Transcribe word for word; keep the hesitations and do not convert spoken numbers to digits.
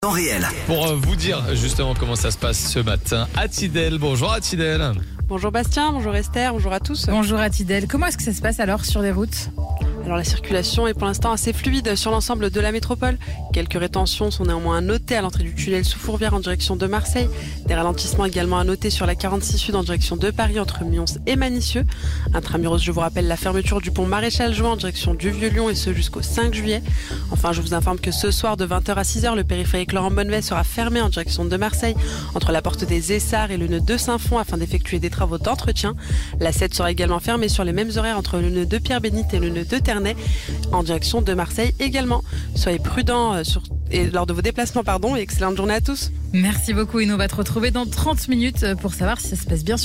En réel. Pour euh, vous dire justement comment ça se passe ce matin à Tidel. Bonjour à Tidel. Bonjour Bastien, bonjour Esther, bonjour à tous. Bonjour à Tidel. Comment est-ce que ça se passe alors sur les routes ? Alors la circulation est pour l'instant assez fluide sur l'ensemble de la métropole. Quelques rétentions sont néanmoins à noter à l'entrée du tunnel sous Fourvière en direction de Marseille. Des ralentissements également à noter sur la quarante-six Sud en direction de Paris entre Mions et Manicieux. Intramuros, je vous rappelle la fermeture du pont Maréchal Juin en direction du Vieux-Lyon et ce jusqu'au cinq juillet. Enfin, je vous informe que ce soir de vingt heures à six heures, le périphérique Laurent Bonnevet sera fermé en direction de Marseille entre la porte des Essarts et le nœud de Saint-Fond afin d'effectuer des travaux d'entretien. La sept sera également fermée sur les mêmes horaires entre le nœud de Pierre-Bénite et le nœud de Ternay en direction de Marseille également. Soyez prudents sur... et lors de vos déplacements, pardon, et excellente journée à tous. Merci beaucoup et nous on va te retrouver dans trente minutes pour savoir si ça se passe bien sur